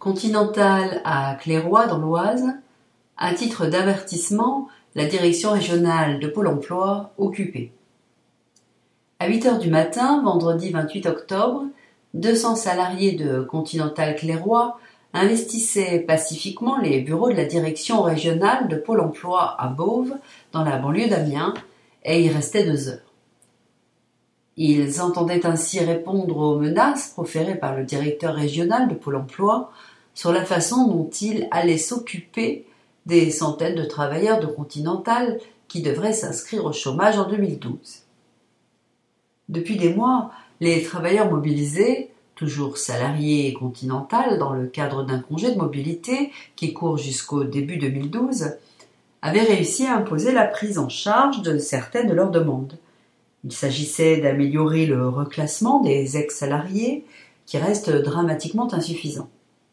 Continental à Clairoix dans l'Oise, à titre d'avertissement, la direction régionale de Pôle emploi occupée. À 8 heures du matin, vendredi 28 octobre, 200 salariés de Continental Clairoix investissaient pacifiquement les bureaux de la direction régionale de Pôle emploi à Beauve, dans la banlieue d'Amiens, et y restaient 2 heures. Ils entendaient ainsi répondre aux menaces proférées par le directeur régional de Pôle emploi sur la façon dont il allait s'occuper des centaines de travailleurs de Continental qui devraient s'inscrire au chômage en 2012. Depuis des mois, les travailleurs mobilisés, toujours salariés Continental dans le cadre d'un congé de mobilité qui court jusqu'au début 2012, avaient réussi à imposer la prise en charge de certaines de leurs demandes. Il s'agissait d'améliorer le reclassement des ex-salariés qui reste dramatiquement insuffisant.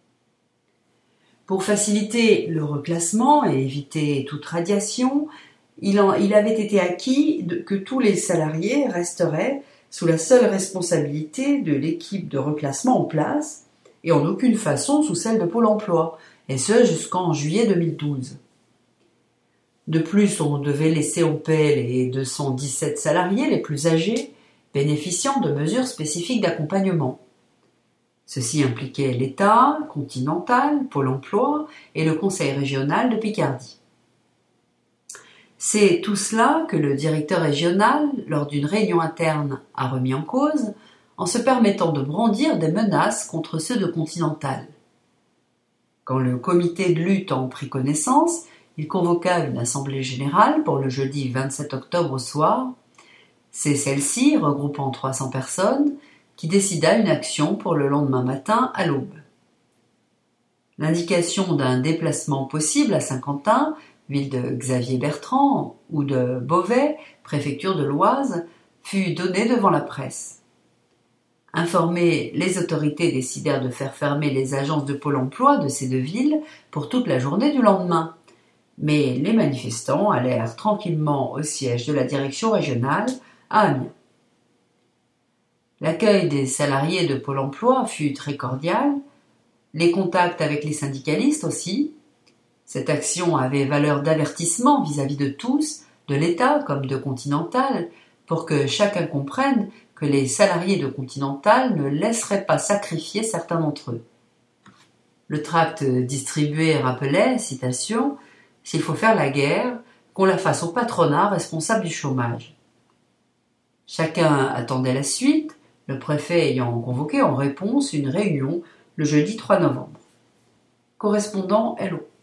Pour faciliter le reclassement et éviter toute radiation, il avait été acquis que tous les salariés resteraient sous la seule responsabilité de l'équipe de reclassement en place et en aucune façon sous celle de Pôle emploi, et ce jusqu'en juillet 2012. De plus, on devait laisser en paix les 217 salariés les plus âgés, bénéficiant de mesures spécifiques d'accompagnement. Ceci impliquait l'État, Continental, Pôle emploi et le Conseil régional de Picardie. C'est tout cela que le directeur régional, lors d'une réunion interne, a remis en cause, en se permettant de brandir des menaces contre ceux de Continental. Quand le comité de lutte en prit connaissance, il convoqua une assemblée générale pour le jeudi 27 octobre au soir. C'est celle-ci, regroupant 300 personnes, qui décida une action pour le lendemain matin à l'aube. L'indication d'un déplacement possible à Saint-Quentin, ville de Xavier Bertrand, ou de Beauvais, préfecture de l'Oise, fut donnée devant la presse. Informées, les autorités décidèrent de faire fermer les agences de Pôle emploi de ces 2 villes pour toute la journée du lendemain. Mais les manifestants allèrent tranquillement au siège de la direction régionale à Amiens. L'accueil des salariés de Pôle emploi fut très cordial, les contacts avec les syndicalistes aussi. Cette action avait valeur d'avertissement vis-à-vis de tous, de l'État comme de Continental, pour que chacun comprenne que les salariés de Continental ne laisseraient pas sacrifier certains d'entre eux. Le tract distribué rappelait, citation, « S'il faut faire la guerre, qu'on la fasse au patronat responsable du chômage ». Chacun attendait la suite, le préfet ayant convoqué en réponse une réunion le jeudi 3 novembre. Correspondant LO.